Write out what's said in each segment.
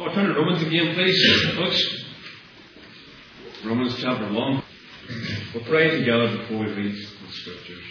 Oh, turn to Romans again, please, folks. Romans chapter 1. We'll pray together before we read the Scriptures.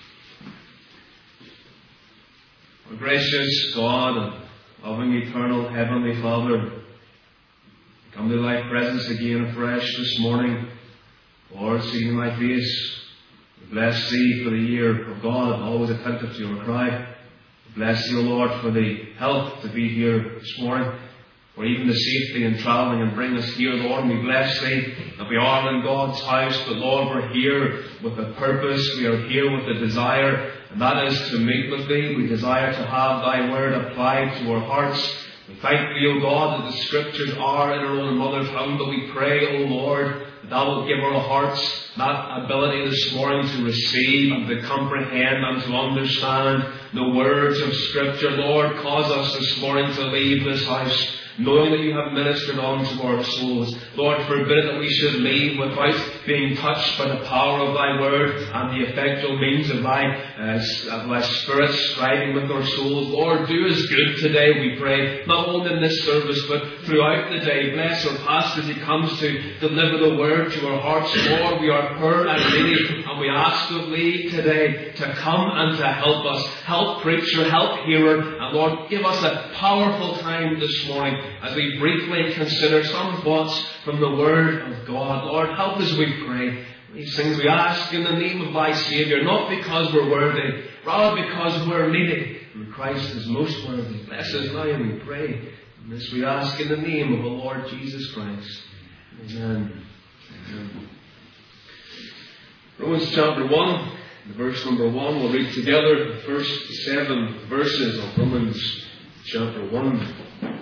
Our gracious God and loving, eternal, heavenly Father, we come to Thy presence again afresh this morning. Lord, seeing Thy face, we bless Thee for the ear of God, always attentive to our cry. We bless Thee, O Lord, for the help to be here this morning, for even the safety in travelling and bring us here, Lord. And we bless Thee that we are in God's house, but Lord, we're here with a purpose. We are here with a desire, and that is to meet with Thee. We desire to have Thy Word applied to our hearts. We thank Thee, O God, that the Scriptures are in our own mother tongue, but we pray, O Lord, that Thou wilt give our hearts that ability this morning to receive and to comprehend and to understand the words of Scripture. Lord, cause us this morning to leave this house knowing that You have ministered unto our souls. Lord, forbid that we should leave without being touched by the power of Thy Word and the effectual means of Thy Spirit striving with our souls. Lord, do us good today, we pray, not only in this service, but throughout the day. Bless our pastor as he comes to deliver the Word to our hearts. Lord, we are poor and needy, and we ask of Thee today to come and to help us. Help preacher, help hearer, and Lord, give us a powerful time this morning as we briefly consider some thoughts from the Word of God. Lord, help us, we pray. These things we ask in the name of Thy Saviour, not because we're worthy, rather because we're needy. And Christ is most worthy. Bless us now, we pray. And this we ask in the name of the Lord Jesus Christ. Amen. Amen. Romans chapter 1, verse number 1. We'll read together the first 7 verses of Romans chapter 1.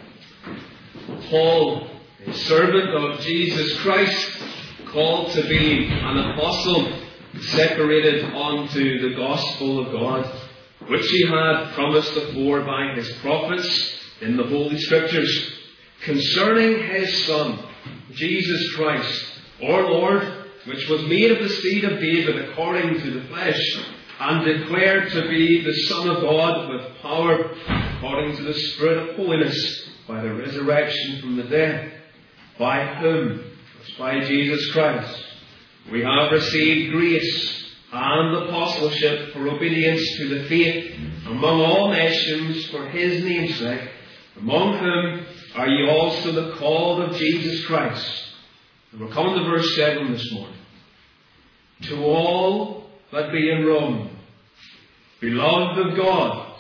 Paul, a servant of Jesus Christ, called to be an apostle, separated unto the gospel of God, which He had promised afore by His prophets in the Holy Scriptures, concerning His Son, Jesus Christ, our Lord, which was made of the seed of David according to the flesh, and declared to be the Son of God with power, according to the Spirit of holiness, by the resurrection from the dead, by whom, as by Jesus Christ, we have received grace and apostleship for obedience to the faith among all nations for His name's sake, among whom are ye also the called of Jesus Christ. And we're coming to verse 7 this morning. To all that be in Rome, beloved of God,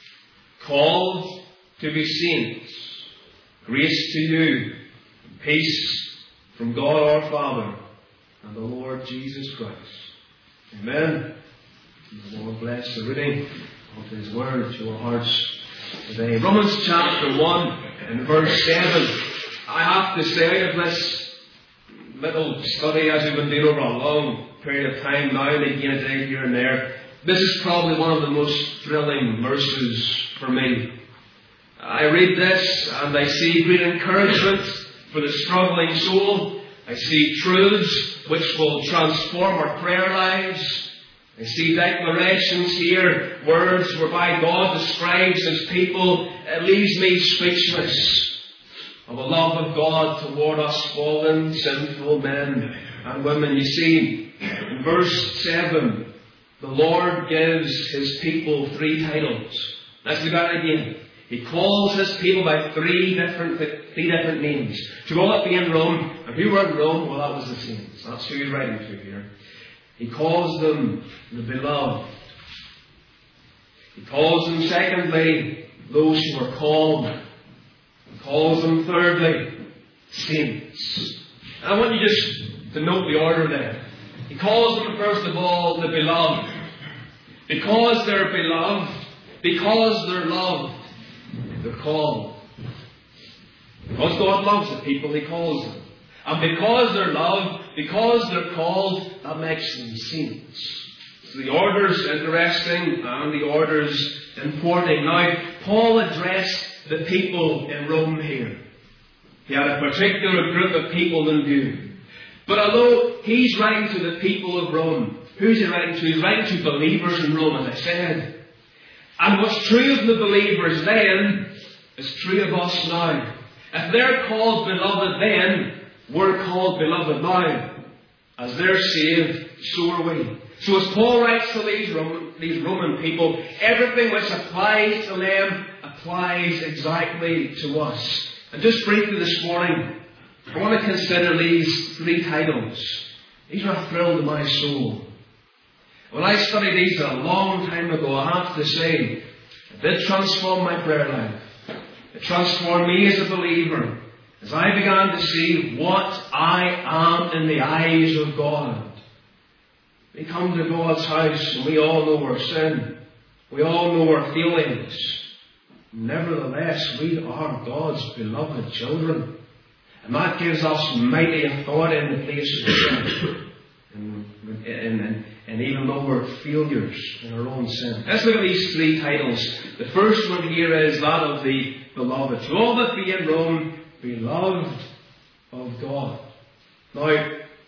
called to be saints, grace to you, and peace from God our Father and the Lord Jesus Christ. Amen. And the Lord bless the reading of His Word to our hearts today. Romans chapter 1 and verse 7. I have to say, out of this little study as we've been doing over a long period of time, now and again, a day here and there, this is probably one of the most thrilling verses for me. I read this and I see great encouragement for the struggling soul. I see truths which will transform our prayer lives. I see declarations here, words whereby God describes His people. It leaves me speechless of the love of God toward us fallen, sinful men and women. You see, in verse 7, the Lord gives His people 3 titles. Let's look at it again. He calls His people by three different names. To all that be in Rome, and who were in Rome? Well, that was the saints. That's who He's writing to here. He calls them the beloved. He calls them, secondly, those who are called. He calls them, thirdly, saints. And I want you just to note the order there. He calls them, first of all, the beloved. Because they're beloved, because they're loved, they're called. Because God loves the people, He calls them. And because they're loved, because they're called, that makes them saints. So the order's interesting and the order's important. Now, Paul addressed the people in Rome here. He had a particular group of people in view. But although he's writing to the people of Rome, who's he writing to? He's writing to believers in Rome, as I said. And what's true of the believers then is true of us now. If they're called beloved then, we're called beloved now. As they're saved, so are we. So as Paul writes to these Roman people, everything which applies to them applies exactly to us. And just briefly this morning, I want to consider these three titles. These are a thrill to my soul. When I studied these a long time ago, I have to say, it did transform my prayer life. It transformed me as a believer, as I began to see what I am in the eyes of God. We come to God's house and we all know our sin. We all know our feelings. Nevertheless, we are God's beloved children. And that gives us mighty authority in the place of sin. And even though we're failures in our own sin. Let's look at these three titles. The first one here is that of the beloved. To all that be in Rome, beloved of God. Now,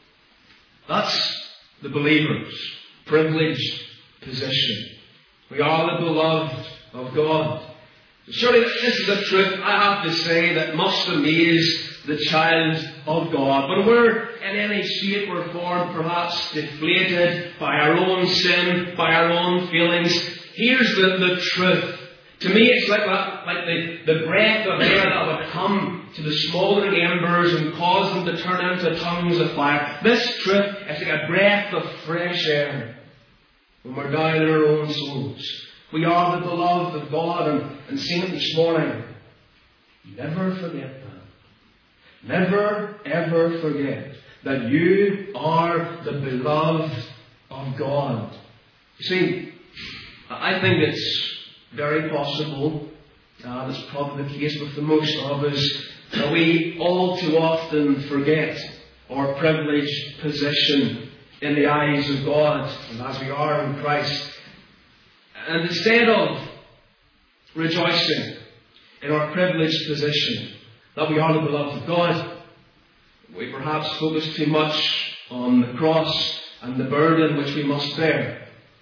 that's the believer's privileged position. We are the beloved of God. Surely this is a truth, I have to say, that must amaze the child of God. When we're in any shape or form perhaps deflated by our own sin, by our own feelings, here's the truth. To me it's like the breath of air that would come to the smouldering embers and cause them to turn into tongues of fire. This truth is like a breath of fresh air when we're down in our own souls. We are the beloved of God, and seen it this morning. Never forget that. Never ever forget that you are the beloved of God. You see, I think it's very possible, it's probably the case with the most of us, that we all too often forget our privileged position in the eyes of God, and as we are in Christ. And instead of rejoicing in our privileged position, that we are the beloved of God, we perhaps focus too much on the cross and the burden which we must bear.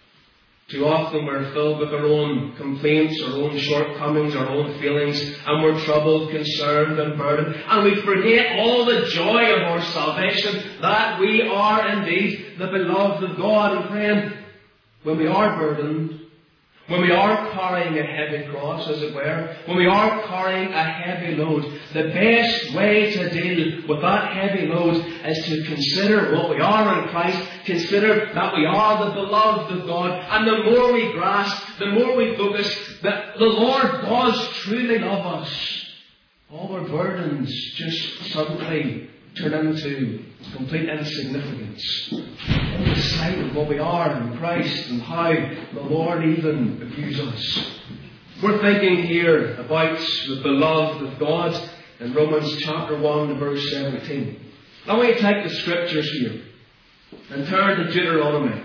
Too often we're filled with our own complaints, our own shortcomings, our own feelings, and we're troubled, concerned and burdened. And we forget all the joy of our salvation, that we are indeed the beloved of God. And friend, when we are burdened, when we are carrying a heavy cross, as it were, when we are carrying a heavy load, the best way to deal with that heavy load is to consider what we are in Christ, consider that we are the beloved of God, and the more we grasp, the more we focus that the Lord does truly love us, all our burdens just suddenly turn into complete insignificance in the sight of what we are in Christ and how the Lord even views us. We're thinking here about the beloved of God in Romans chapter 1 and verse 17. Now we take the scriptures here and turn to Deuteronomy.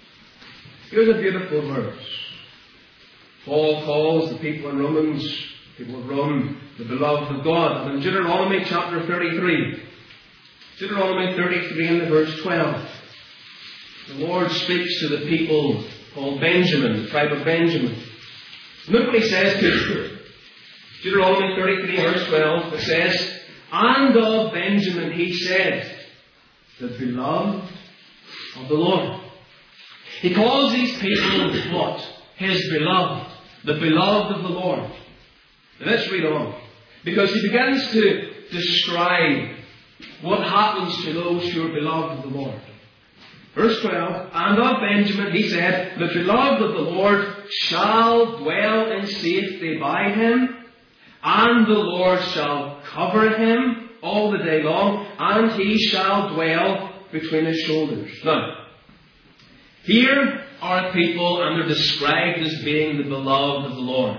Here's a beautiful verse. Paul calls the people in Romans, people of Rome, the beloved of God. And in Deuteronomy chapter 33, Deuteronomy 33 and verse 12, the Lord speaks to the people called Benjamin, the tribe of Benjamin. Look what he says to Deuteronomy 33 verse 12. It says, "And of Benjamin he said, the beloved of the Lord." He calls these people what? His beloved. The beloved of the Lord. Now let's read on. Because he begins to describe what happens to those who are beloved of the Lord. Verse 12, "And of Benjamin he said, the beloved of the Lord shall dwell in safety by him, and the Lord shall cover him all the day long, and he shall dwell between his shoulders." Now, here are people, and they're described as being the beloved of the Lord.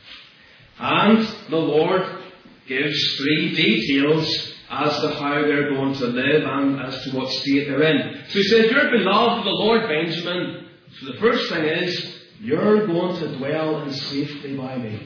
And the Lord gives three details as to how they're going to live and as to what state they're in. So he says, "You're beloved of the Lord, Benjamin." So the first thing is, you're going to dwell in safety by me.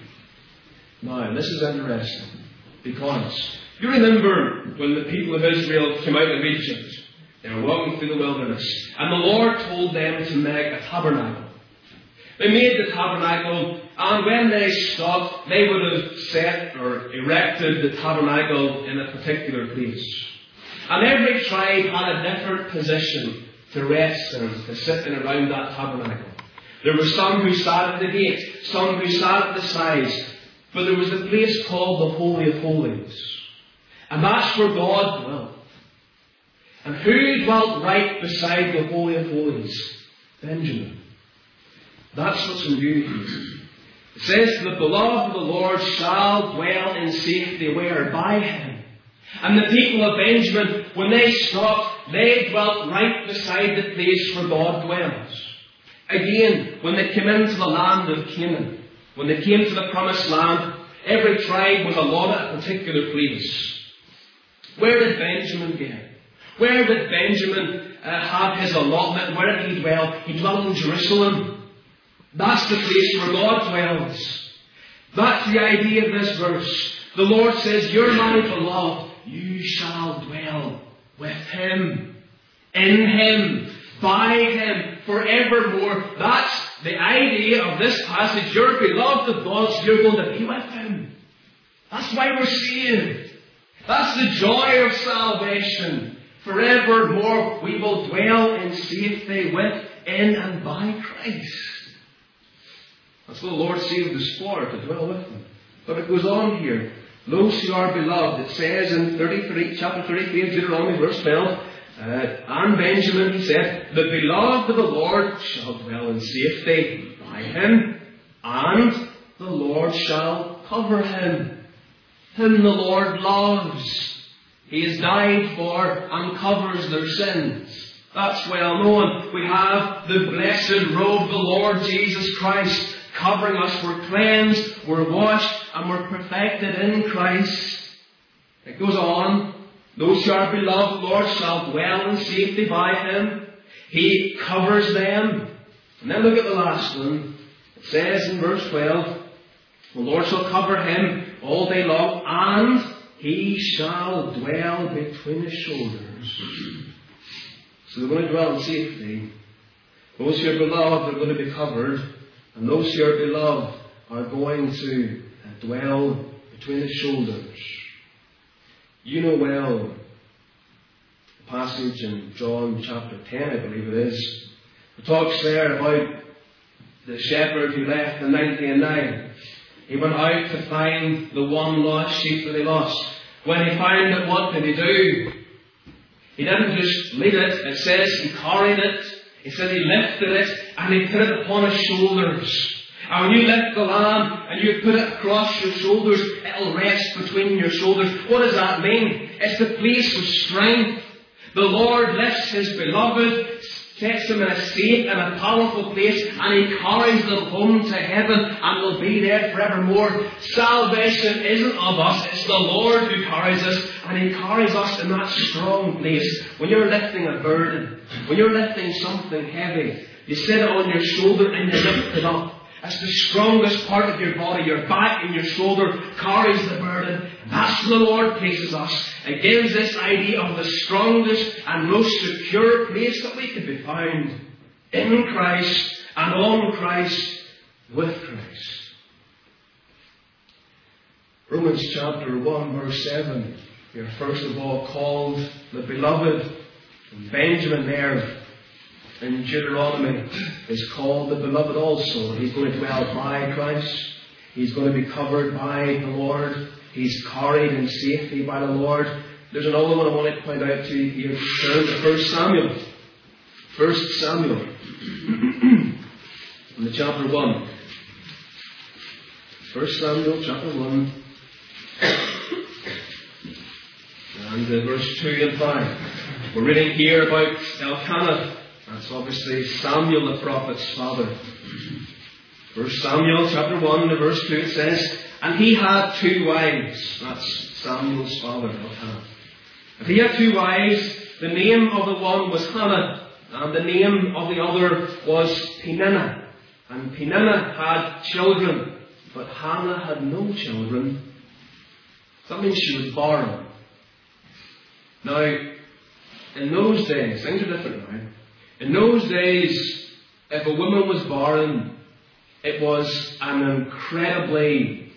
Now, this is interesting, because you remember when the people of Israel came out of Egypt, they were walking through the wilderness, and the Lord told them to make a tabernacle. They made the tabernacle, and when they stopped, they would have set or erected the tabernacle in a particular place. And every tribe had a different position to rest in, to sit in around that tabernacle. There were some who sat at the gate, some who sat at the sides, but there was a place called the Holy of Holies. And that's where God dwelt. And who dwelt right beside the Holy of Holies? Benjamin. That's what's in view here. It says, the beloved of the Lord shall dwell in safety where? By him. And the people of Benjamin, when they stopped, they dwelt right beside the place where God dwells. Again, when they came into the land of Canaan, when they came to the promised land, every tribe was allotted a particular place. Where did Benjamin get? Where did Benjamin have his allotment? Where did he dwell? He dwelt in Jerusalem. That's the place where God dwells. That's the idea of this verse. The Lord says, you're my beloved. You shall dwell with him, in him, by him, forevermore. That's the idea of this passage. You're beloved of God, so you're going to be with him. That's why we're saved. That's the joy of salvation. Forevermore we will dwell in safety with, in, and by Christ. That's what the Lord saved us for, to dwell with him. But it goes on here. Those who are beloved, it says in chapter 33 of Deuteronomy, verse 12, and Benjamin, he said, the beloved of the Lord shall dwell in safety by him, and the Lord shall cover him. Whom the Lord loves. He has died for and covers their sins. That's well known. We have the blessed robe of the Lord Jesus Christ covering us. We're cleansed, we're washed, and we're perfected in Christ. It goes on. Those who are beloved of the Lord shall dwell in safety by him. He covers them. And then look at the last one. It says in verse 12, the Lord shall cover him all day long, and he shall dwell between his shoulders. So they're going to dwell in safety. Those who are beloved are going to be covered, and those who are beloved are going to dwell between his shoulders. You know well the passage in John chapter 10, I believe it is. It talks there about the shepherd who left the 99. He went out to find the one lost sheep that he lost. When he found it, what did he do? He didn't just leave it. It says he carried it. He said he lifted it and he put it upon his shoulders. And when you lift the lamb and you put it across your shoulders, it'll rest between your shoulders. What does that mean? It's the place of strength. The Lord lifts his beloved, sets them in a safe and a powerful place, and he carries them home to heaven, and they'll be there forevermore. Salvation isn't of us, it's the Lord who carries us, and he carries us in that strong place. When you're lifting a burden, when you're lifting something heavy, you set it on your shoulder and you lift it up. It's the strongest part of your body. Your back and your shoulder carries the burden. That's where the Lord places us. It gives this idea of the strongest and most secure place that we could be found. In Christ and on Christ, with Christ. Romans chapter 1 verse 7. You're first of all called the beloved. And Benjamin there in Deuteronomy is called the beloved also. He's going to dwell by Christ. He's going to be covered by the Lord. He's carried in safety by the Lord. There's another one I want to point out to you here. Turn to 1 Samuel. 1 Samuel. In the chapter 1. 1 Samuel chapter 1. And verse 2 and 5. We're reading here about Elkanah. That's obviously Samuel the prophet's father. 1 Samuel chapter 1 and verse 2 it says, and he had 2 wives. That's Samuel's father, Elkanah. And he had 2 wives. The name of the one was Hannah, and the name of the other was Peninnah. And Peninnah had children, but Hannah had no children. That means she was barren. Now, in those days, things are different now. In those days, if a woman was barren, it was an incredibly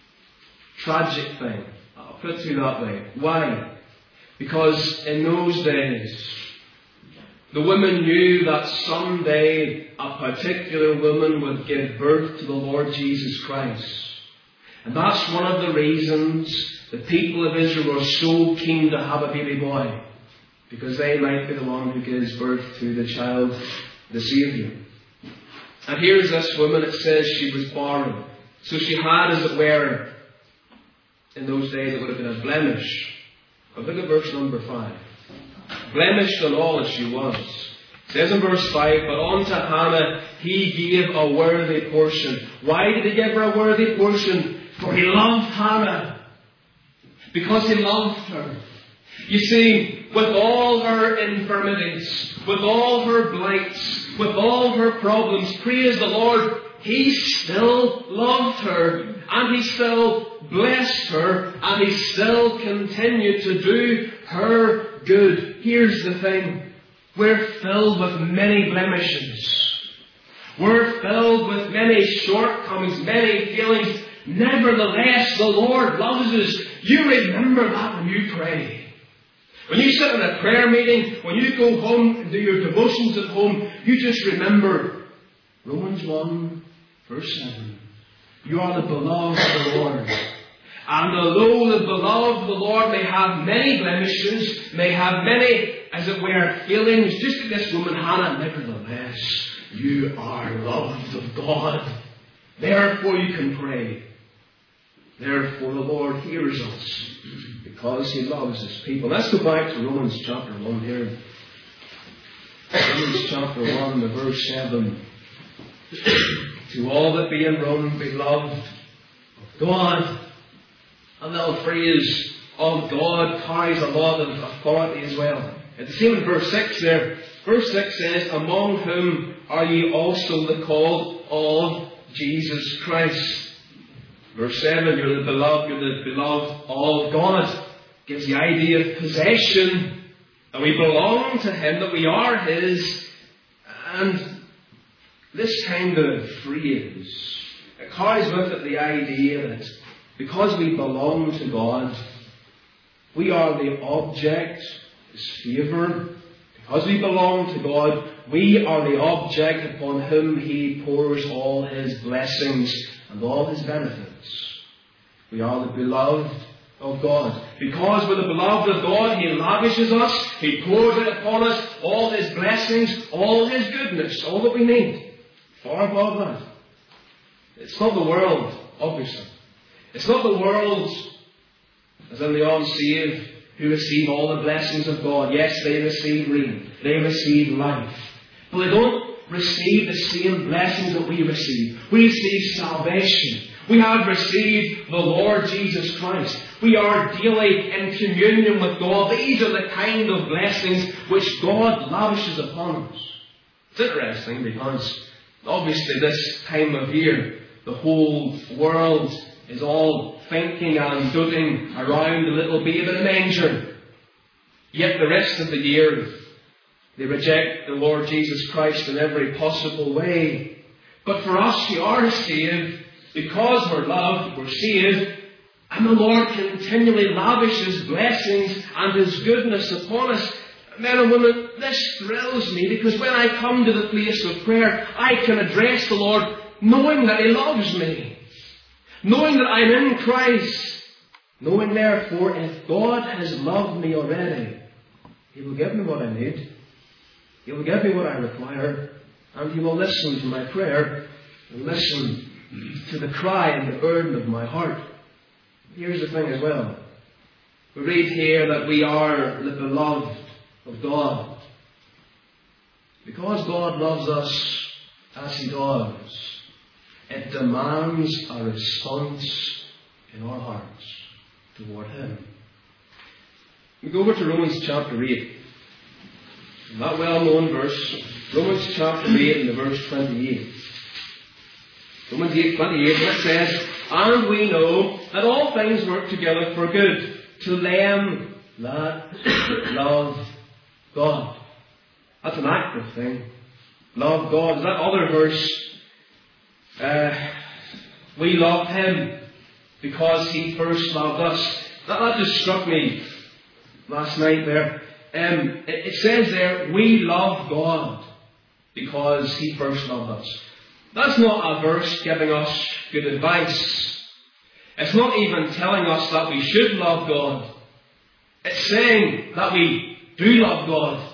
tragic thing. I'll put it to you that way. Why? Because in those days, the women knew that someday a particular woman would give birth to the Lord Jesus Christ. And that's one of the reasons the people of Israel were so keen to have a baby boy. Because they might be the one who gives birth to the child, the Saviour. And here's this woman, it says she was barren. So she had, as it were, in those days it would have been a blemish. But look at verse number 5. Blemished on all as she was. It says in verse 5, but unto Hannah he gave a worthy portion. Why did he give her a worthy portion? For he loved Hannah. Because he loved her. You see, with all her infirmities, with all her blights, with all her problems, praise the Lord, he still loved her. And he still blessed her. And he still continued to do her good. Here's the thing. We're filled with many blemishes. We're filled with many shortcomings, many feelings. Nevertheless, the Lord loves us. You remember that when you pray. When you sit in a prayer meeting, when you go home and do your devotions at home, you just remember Romans 1, verse 7. You are the beloved of the Lord. And although the beloved of the Lord may have many blemishes, may have many, as it were, feelings, just like this woman Hannah, nevertheless, you are loved of God. Therefore you can pray. Therefore the Lord hears us, because he loves his people. Let's go back to Romans chapter 1 here. Romans chapter 1, the verse 7. To all that be in Rome, beloved of God. And the little phrase of God carries a lot of authority as well. It's the same in verse 6 there. Verse 6 says, among whom are ye also the called of Jesus Christ. Verse 7, you're the beloved of God. Gives the idea of possession. And we belong to him, that we are his. And this kind of phrase, it carries with it the idea that because we belong to God, we are the object of his favour. Because we belong to God, we are the object upon whom he pours all his blessings and all his benefits. We are the beloved of God. Because we're the beloved of God, he lavishes us, he pours it upon us, all his blessings, all his goodness, all that we need. Far above that. It's not the world, obviously. It's not the world, as in the unsaved, who receive all the blessings of God. Yes, they receive rain. They receive life. But they don't receive the same blessings that we receive. We receive salvation. We have received the Lord Jesus Christ. We are daily in communion with God. These are the kind of blessings which God lavishes upon us. It's interesting because obviously this time of year, the whole world is all thinking and doting around the little babe in a manger. Yet the rest of the year, they reject the Lord Jesus Christ in every possible way. But for us who are saved, because we're loved, we're saved, and the Lord continually lavishes blessings and his goodness upon us. Men and women, this thrills me, because when I come to the place of prayer, I can address the Lord knowing that he loves me. Knowing that I'm in Christ. Knowing therefore, if God has loved me already, he will give me what I need. He will give me what I require. And he will listen to my prayer and listen to the cry and the burden of my heart. Here's the thing as well. We read here that we are the beloved of God. Because God loves us as he does, it demands a response in our hearts toward him. We go over to Romans chapter 8. That well-known verse, Romans chapter 8 and the verse 28. Romans 8:28, and it says, and we know that all things work together for good to them that love God. That's an active thing. Love God. That other verse We love Him because He first loved us. That just struck me last night there. It says there, we love God because He first loved us. That's not a verse giving us good advice. It's not even telling us that we should love God. It's saying that we do love God.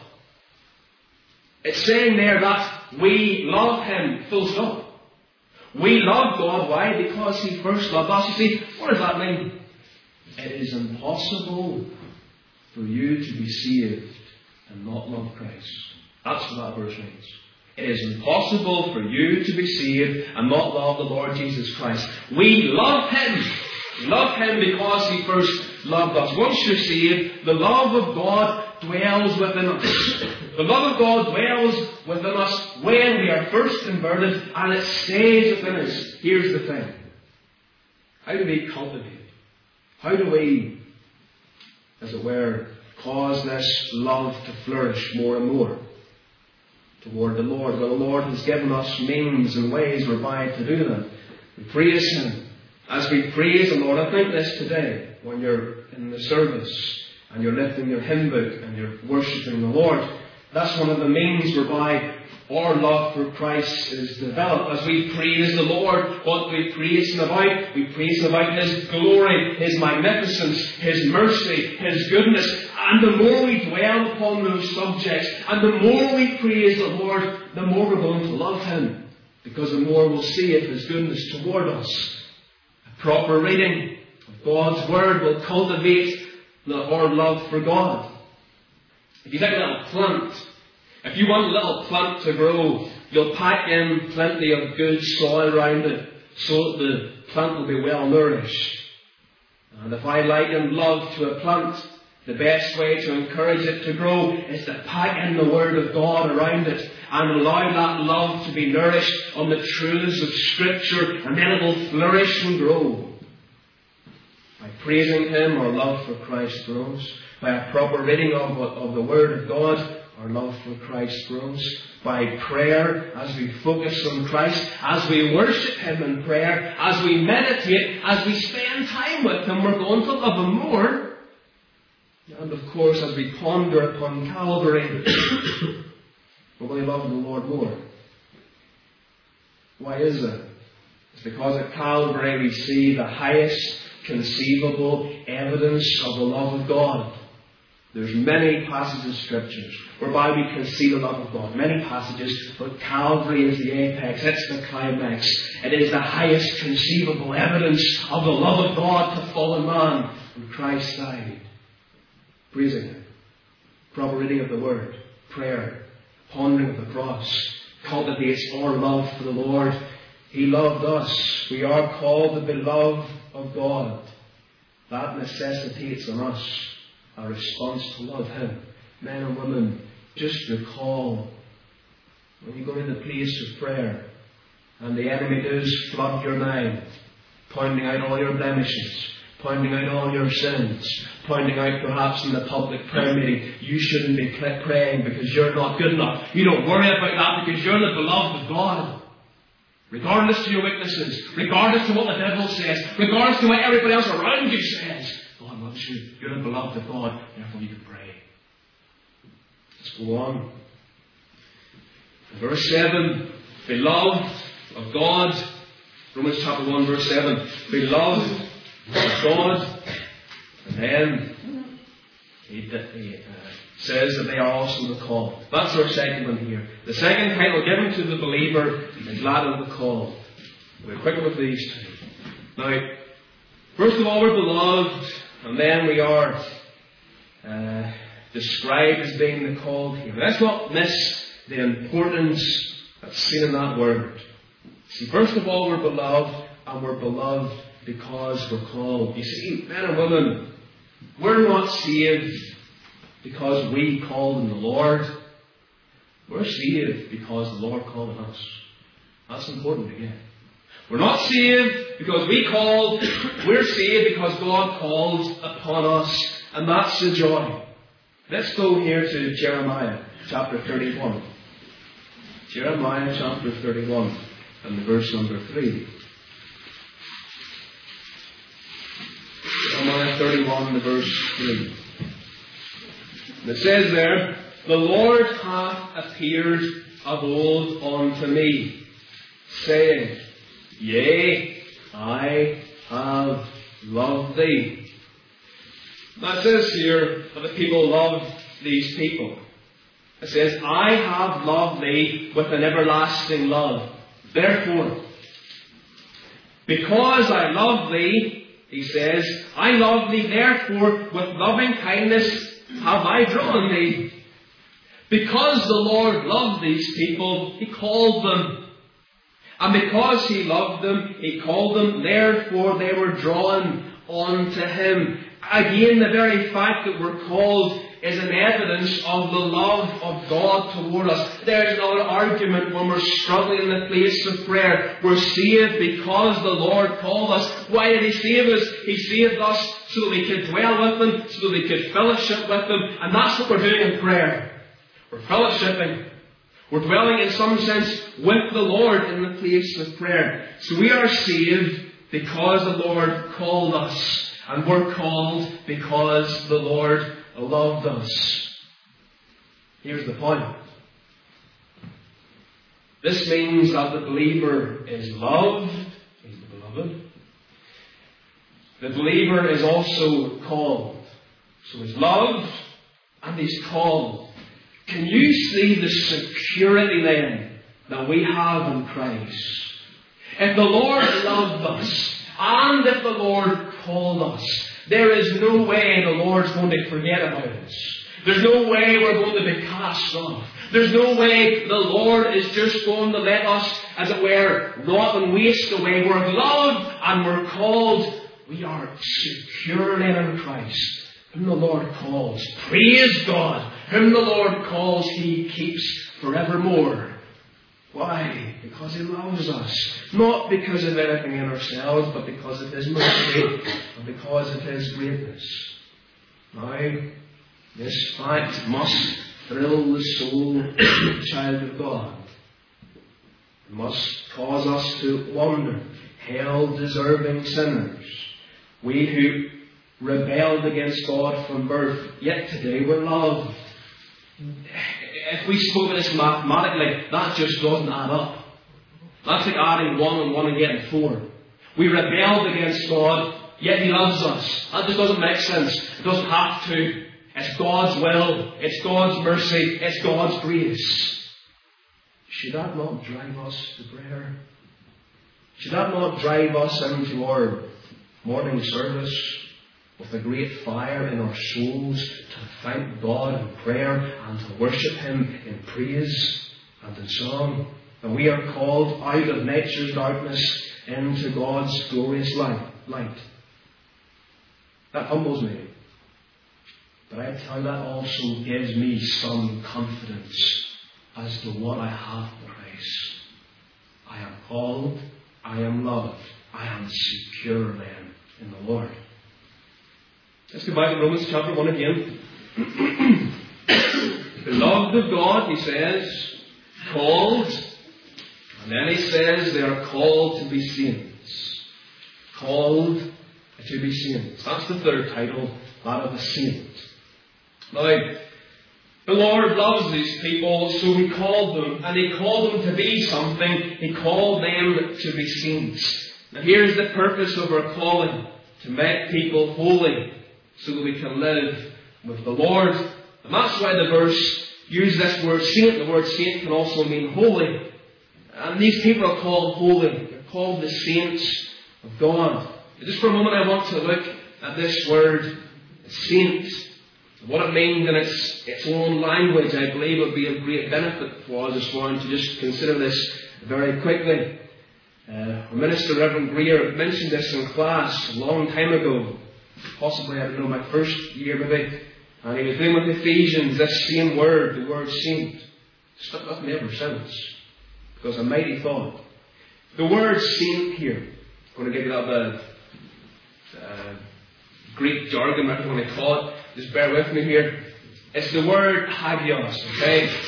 It's saying there that we love Him, full stop. We love God. Why? Because He first loved us. You see, what does that mean? It is impossible for you to be saved and not love Christ. That's what that verse means. It is impossible for you to be saved and not love the Lord Jesus Christ. We love Him. We love Him because He first loved us. Once you're saved, the love of God dwells within us. The love of God dwells within us when we are first converted, and it stays within us. Here's the thing. How do we cultivate? How do we, as it were, cause this love to flourish more and more toward the Lord? Well, the Lord has given us means and ways whereby to do that. We praise Him. As we praise the Lord, I think this today, when you're in the service and you're lifting your hymn book and you're worshipping the Lord, that's one of the means whereby our love for Christ is developed. As we praise the Lord, what do we praise Him about? We praise Him about His glory, His magnificence, His mercy, His goodness. And the more we dwell upon those subjects, and the more we praise the Lord, the more we're going to love Him. Because the more we'll see of His goodness toward us. A proper reading of God's Word will cultivate our love for God. If you take a little plant, if you want a little plant to grow, you'll pack in plenty of good soil around it so that the plant will be well nourished. And if I liken love to a plant, the best way to encourage it to grow is to pack in the Word of God around it and allow that love to be nourished on the truths of Scripture, and then it will flourish and grow. By praising Him, our love for Christ grows. By a proper reading of the Word of God, our love for Christ grows. By prayer, as we focus on Christ, as we worship Him in prayer, as we meditate, as we spend time with Him, we're going to love Him more. And of course, as we ponder upon Calvary, we're going to love the Lord more. Why is that? It's because at Calvary we see the highest conceivable evidence of the love of God. There's many passages of Scriptures whereby we can see the love of God. Many passages, but Calvary is the apex. It's the climax. It is the highest conceivable evidence of the love of God to fallen man when Christ died. Praising Him. Proper reading of the Word. Prayer. Pondering of the cross. Cultivates our love for the Lord. He loved us. We are called the beloved of God. That necessitates on us a response to love Him. Men and women, just recall when you go into the place of prayer and the enemy does flood your mind, pointing out all your blemishes, pointing out all your sins, pointing out perhaps in the public prayer meeting, you shouldn't be praying because you're not good enough. You don't worry about that because you're the beloved of God. Regardless of your weaknesses, regardless of what the devil says, regardless of what everybody else around you says, God loves you. You're the beloved of God. Therefore you can pray. Let's go on. Verse 7. Beloved of God. Romans chapter 1 verse 7. Beloved of God. And then he says that they are also the called. That's our second one here. The second title given to the believer is glad of the called. We're quick with these two. Now, first of all, we're beloved, and then we are described as being the called here. Let's not miss the importance that's seen in that word. See, first of all, we're beloved, and we're beloved because we're called. You see, men and women, we're not saved because we called on the Lord. We're saved because the Lord called on us. That's important to get. We're not saved because we called. We're saved because God called upon us. And that's the joy. Let's go here to Jeremiah chapter 31. Jeremiah chapter 31. and verse number 3. Jeremiah 31 and verse 3. And it says there, "The Lord hath appeared of old unto me, saying, Yea, I have loved thee." Now it says here that the people love these people. It says, "I have loved thee with an everlasting love. Therefore, because I love thee," he says, "I love thee, therefore with loving kindness have I drawn thee." Because the Lord loved these people, He called them. And because He loved them, He called them, therefore they were drawn unto Him. Again, the very fact that we're called is an evidence of the love of God toward us. There's another argument when we're struggling in the place of prayer. We're saved because the Lord called us. Why did He save us? He saved us so that we could dwell with Him, so that we could fellowship with Him. And that's what we're doing in prayer. We're fellowshipping. We're dwelling in some sense with the Lord in the place of prayer. So we are saved because the Lord called us. And we're called because the Lord loved us. Here's the point. This means that the believer is loved. He's the beloved. The believer is also called. So he's loved and he's called. Can you see the security then that we have in Christ? If the Lord loved us and if the Lord called us, there is no way the Lord's going to forget about us. There's no way we're going to be cast off. There's no way the Lord is just going to let us, as it were, rot and waste away. We're loved and we're called. We are secure in Christ. Whom the Lord calls, praise God. Whom the Lord calls, He keeps forevermore. Why? Because He loves us. Not because of anything in ourselves, but because of His mercy and because of His greatness. Now, this fact must thrill the soul of the child of God. It must cause us to wonder. Hell-deserving sinners. We who rebelled against God from birth, yet today we're loved. If we spoke of this mathematically, that just doesn't add up. That's like adding 1 and 1 and getting 4. We rebelled against God, yet He loves us. That just doesn't make sense. It doesn't have to. It's God's will. It's God's mercy. It's God's grace. Should that not drive us to prayer? Should that not drive us into our morning service with a great fire in our souls to thank God in prayer and to worship Him in praise and in song? And we are called out of nature's darkness into God's glorious light. That humbles me. But I tell you, that also gives me some confidence as to what I have in Christ. I am called, I am loved, I am secure then in the Lord. Let's go back to Romans chapter 1 again. Beloved of God, he says, called, and then he says they are called to be saints. Called to be saints. That's the third title, that of a saint. Now, the Lord loves these people, so He called them, and He called them to be something. He called them to be saints. Now here's the purpose of our calling, to make people holy, so that we can live with the Lord. And that's why the verse uses this word saint. The word saint can also mean holy. And these people are called holy. They're called the saints of God. Just for a moment I want to look at this word saint. What it means in its own language. I believe it would be of great benefit for us this morning to just consider this very quickly. Our minister, Reverend Greer, mentioned this in class a long time ago. Possibly, I don't know, my first year maybe. And he was doing with Ephesians this same word, the word saint. Stuck with me ever since. Because a mighty thought. The word saint here, I'm going to give you that Greek jargon, whatever you want to call it. Just bear with me here. It's the word hagios, okay?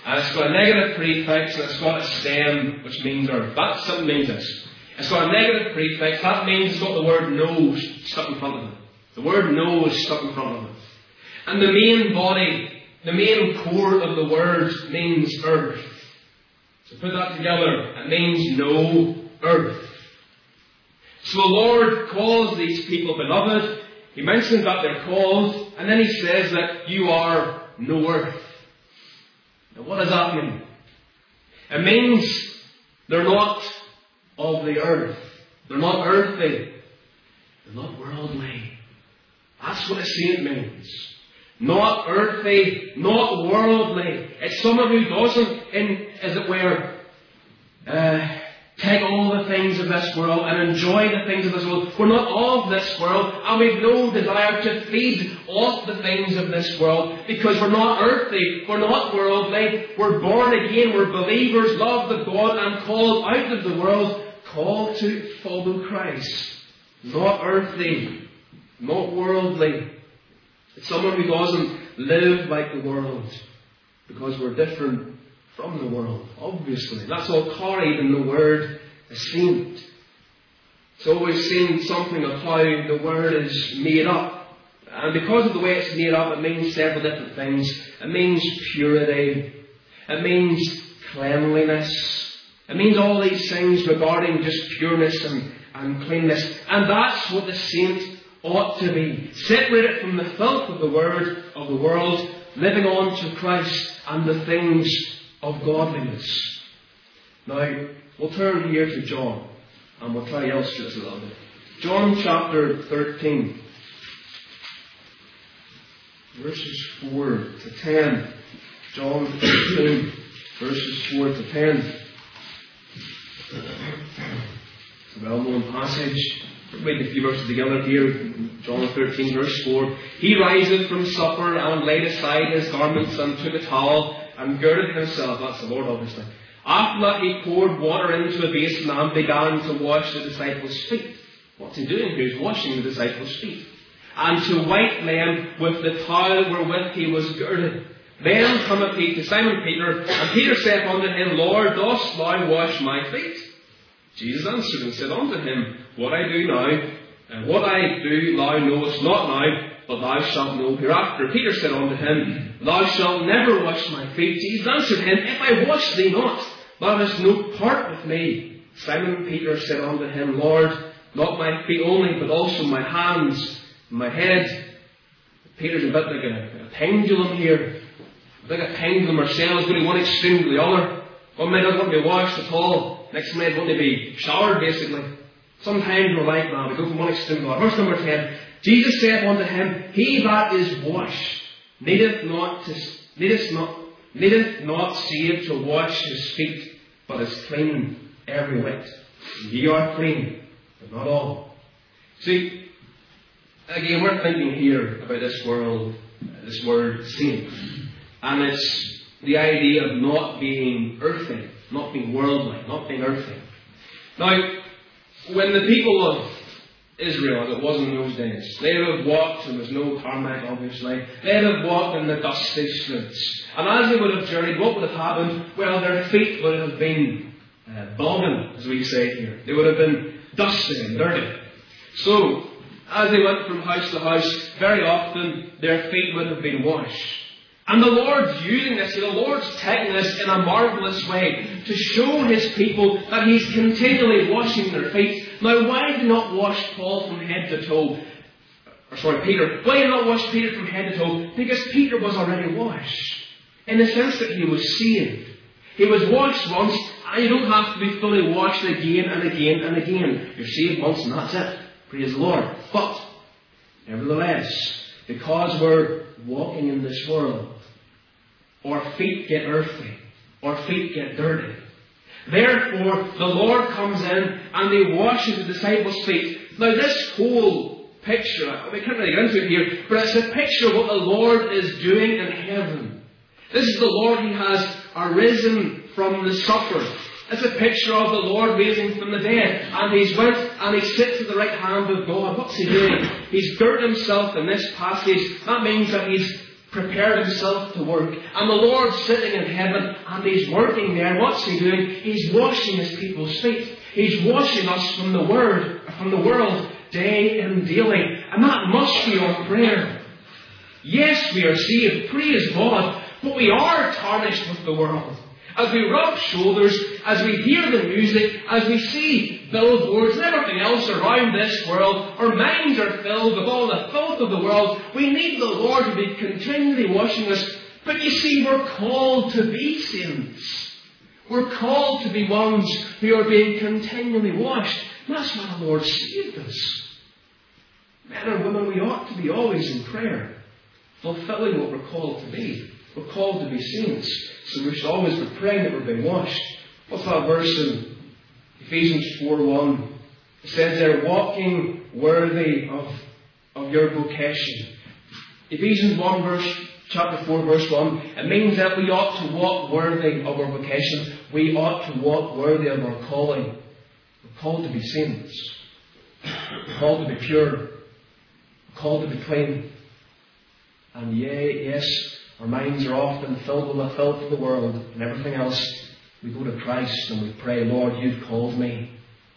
And it's got a negative prefix, and it's got a stem, which means earth. That simply means this. It's got a negative prefix. That means it's got the word nose stuck in front of it. The word nose stuck in front of it. And the main body, the main core of the word means earth. So put that together. It means no earth. So the Lord calls these people beloved. He mentions that they're called, and then He says that you are no earth. Now what does that mean? It means they're not of the earth. They're not earthly. They're not worldly. That's what it's saying it means. Not earthly, not worldly. It's someone who doesn't, as it were, take all the things of this world and enjoy the things of this world. We're not of this world, and we've no desire to feed off the things of this world, because we're not earthly, we're not worldly, we're born again, we're believers, loved of God, and called out of the world, called to follow Christ. Not earthly, not worldly. It's someone who doesn't live like the world, because we're different from the world, obviously. That's all carried in the word saint. It's always seen something of how the word is made up. And because of the way it's made up, it means several different things. It means purity. It means cleanliness. It means all these things regarding just pureness and cleanness. And that's what the saint ought to be. Separated from the filth of the world, living on to Christ and the things of godliness. Now, we'll turn here to John, and we'll try to illustrate this a little bit. John chapter 13, verses 4 to 10. John 13, verses 4 to 10. It's a well-known passage. We'll read a few verses together here. John 13, verse 4. He riseth from supper, and laid aside his garments, and took a towel, and girded himself. That's the Lord, obviously. After that, he poured water into a basin, and began to wash the disciples' feet. What's he doing here? He's washing the disciples' feet. And to wipe them with the towel wherewith he was girded. Then cometh he to Simon Peter, and Peter saith unto him, Lord, dost thou wash my feet? Jesus answered and said unto him, What I do now, and what I do thou knowest not now, but thou shalt know hereafter. Peter said unto him, Thou shalt never wash my feet. Jesus answered him, If I wash thee not, thou hast no part with me. Simon Peter said unto him, Lord, not my feet only, but also my hands, and my head. Peter's a bit like a pendulum here. Like a pendulum ourselves, going one extreme to the other. One minute doesn't want to be washed at all. Next minute want to be showered, basically. Sometimes we're like that. We go from one extreme to the other. Verse number 10. Jesus said unto him, He that is washed needeth not save to wash his feet, but is clean every whit. Ye are clean, but not all. See, again, we're thinking here about this world, this word saint. And it's the idea of not being earthly, not being worldly, not being earthly. Now, when the people of Israel, as it was in those days, they would have walked, and there was no tarmac obviously, they would have walked in the dusty streets. And as they would have journeyed, what would have happened? Well, their feet would have been bogging, as we say here. They would have been dusty and dirty. So, as they went from house to house, very often their feet would have been washed. And the Lord's using this, the Lord's taking this in a marvellous way to show His people that He's continually washing their feet. Now, why did He not wash Paul from head to toe? Peter. Why did He not wash Peter from head to toe? Because Peter was already washed. In the sense that he was saved. He was washed once, and you don't have to be fully washed again and again and again. You're saved once and that's it. Praise the Lord. But, nevertheless, because we're walking in this world, our feet get earthy, our feet get dirty. Therefore, the Lord comes in and He washes the disciples' feet. Now, this whole picture, we can't really get into it here, but it's a picture of what the Lord is doing in heaven. This is the Lord who has arisen from the supper. It's a picture of the Lord raising from the dead. And He's went and He sits at the right hand of God. What's He doing? He's girded Himself in this passage. That means that He's prepared himself to work. And the Lord's sitting in heaven and he's working there. What's he doing? He's washing his people's feet. He's washing us from the world, day and daily. And that must be our prayer. Yes, we are saved, praise God, but we are tarnished with the world. As we rub shoulders, as we hear the music, as we see billboards and everything else around this world, our minds are filled with all the filth of the world. We need the Lord to be continually washing us. But you see, we're called to be saints. We're called to be ones who are being continually washed. And that's why the Lord saved us. Men and women, we ought to be always in prayer, fulfilling what we're called to be. We're called to be saints, so we should always be praying that we're being washed. What's that verse in Ephesians 4:1? It says they're walking worthy of your vocation. Ephesians chapter 4, verse 1. It means that we ought to walk worthy of our vocation. We ought to walk worthy of our calling. We're called to be saints. We're called to be pure. We're called to be clean. And yes, our minds are often filled with the filth of the world and everything else. We go to Christ and we pray, Lord, you've called me.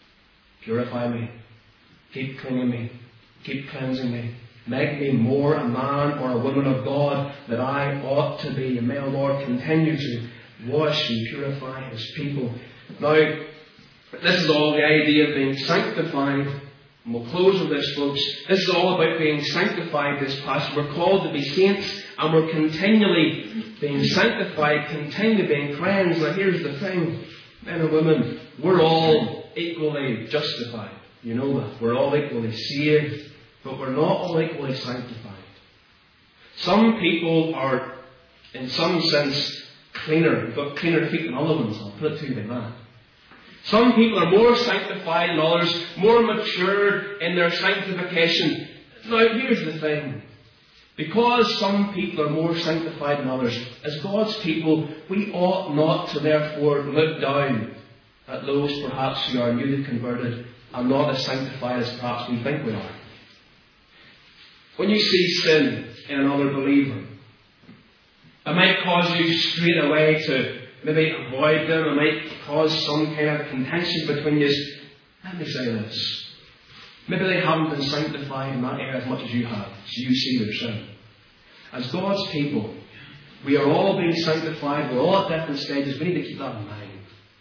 Purify me. Keep cleaning me. Keep cleansing me. Make me more a man or a woman of God that I ought to be. And may our Lord continue to wash and purify his people. Now, this is all the idea of being sanctified. And we'll close with this, folks. This is all about being sanctified, this passage. We're called to be saints, and we're continually being sanctified, continually being cleansed. Now here's the thing, men and women, we're all equally justified. You know that. We're all equally saved, but we're not all equally sanctified. Some people are, in some sense, cleaner, got cleaner feet than other ones. I'll put it to you like that. Some people are more sanctified than others, more matured in their sanctification. Now, here's the thing. Because some people are more sanctified than others, as God's people, we ought not to therefore look down at those perhaps who are newly converted and not as sanctified as perhaps we think we are. When you see sin in another believer, it might cause you straight away to maybe avoid them. It might cause some kind of contention between you. Let me say this. Maybe they haven't been sanctified in that area as much as you have, so you see their sin. As God's people, we are all being sanctified. We're all at different stages. We need to keep that in mind.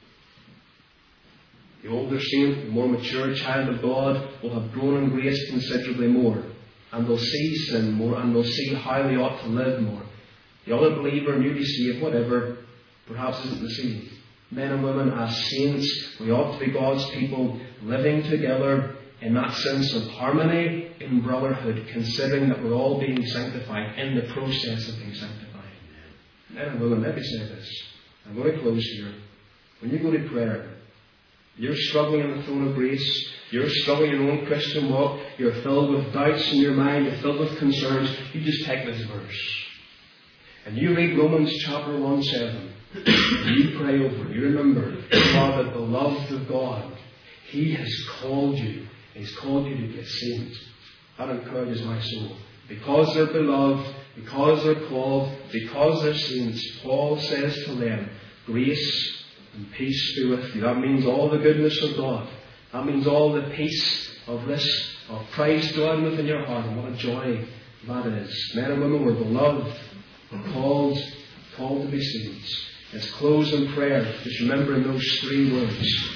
The older saint, the more mature child of God will have grown in grace considerably more. And they'll see sin more, and they'll see how they ought to live more. The other believer, newly saved, whatever, perhaps isn't the same. Men and women, as saints, we ought to be God's people, living together in that sense of harmony, in brotherhood, considering that we're all being sanctified in the process of being sanctified. Men and women, let me say this. I'm going to close here. When you go to prayer, you're struggling in the throne of grace, you're struggling in your own Christian walk, you're filled with doubts in your mind, you're filled with concerns, you just take this verse. And you read Romans chapter 1:7. You pray over it. You remember, you are the beloved of God. He has called you. He's called you to be a saint. That encourages my soul. Because they're beloved, because they're called, because they're saints, Paul says to them, grace and peace be with you. That means all the goodness of God. That means all the peace of Christ dwelling within your heart. And what a joy that is. Men and women, we're beloved. We're called to be saints. Let's close in prayer. Just remembering those three words.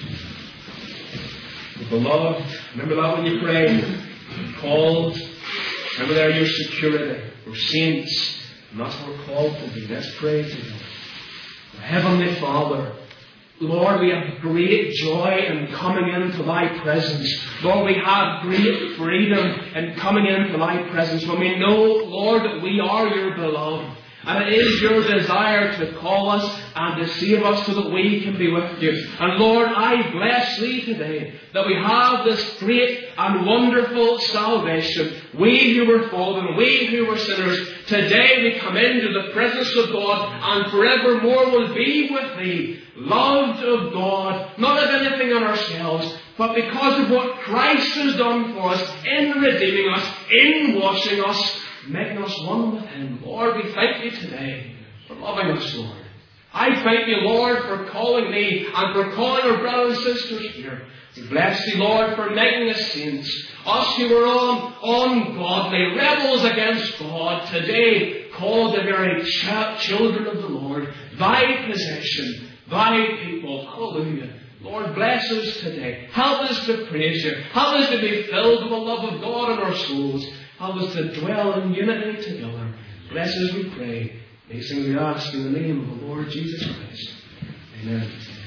We're beloved. Remember that when you pray. Called. Remember there your security. We're saints. And that's what we're called to be. Let's pray together. Heavenly Father, Lord, we have great joy in coming into Thy presence. Lord, we have great freedom in coming into Thy presence when we know, Lord, that we are Your beloved. And it is Your desire to call us and to save us so that we can be with You. And Lord, I bless Thee today that we have this great and wonderful salvation. We who were fallen, we who were sinners, today we come into the presence of God and forevermore will be with Thee, loved of God, not as anything in ourselves, but because of what Christ has done for us in redeeming us, in washing us. making us one with Him. Lord, we thank You today for loving us, Lord. I thank You, Lord, for calling me and for calling our brothers and sisters here. We bless Thee, Lord, for making us saints. Us who were ungodly, rebels against God, today called the very children of the Lord, Thy possession, Thy people. Hallelujah. Lord, bless us today. Help us to praise You. Help us to be filled with the love of God in our souls. Help us to dwell in unity together. Bless us, we pray. These things we ask in the name of the Lord Jesus Christ. Amen.